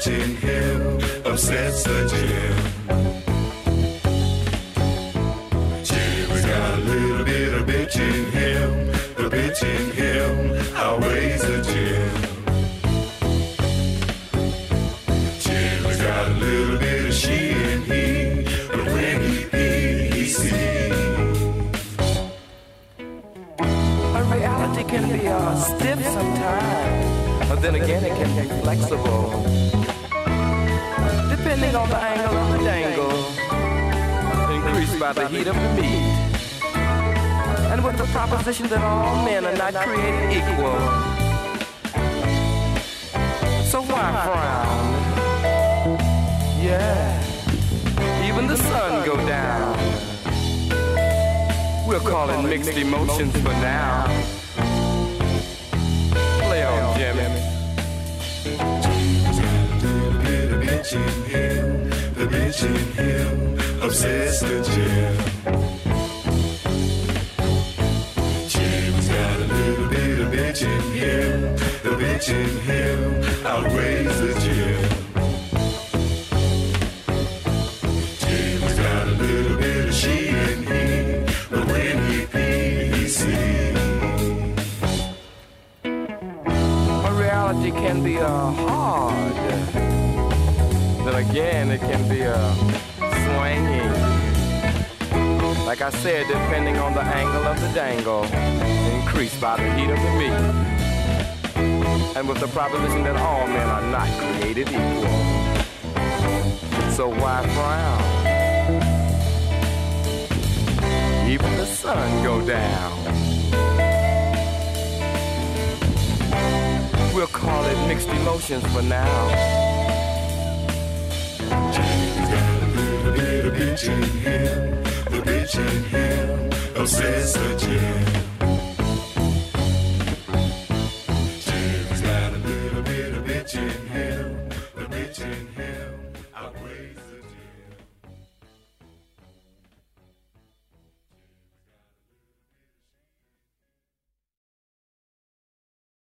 bitch in him upsets the Jim. Jim's got a little bit of bitch in him. The bitch in him outweighs the Jim. Jim's got a little bit of she in he, but when he pee, he sees. A reality can be stiff sometimes, but then again it can be flexible, depending on the angle of the dangle, increased by the heat of the meat, and with the proposition that all men are not created equal. So why frown? Yeah, even the sun go down. We'll call it mixed emotions for now. Play on, Jimmy. Jim's got a little bit of bitch in him. The bitch in him obsessed the Jim. Jim's got a little bit of bitch in him. The bitch in him outweighs the Jim. Jim's got a little bit of she in him, but when he pee, he sees. A reality can be hard, then again it can be swinging. Like I said, depending on the angle of the dangle, increased by the heat of the meat, and with the proposition that all men are not created equal. So why frown? Even the sun go down. We'll call it mixed emotions for now. Jim's got a little bit of bitch in him. The bitch in him obsessed the Jim.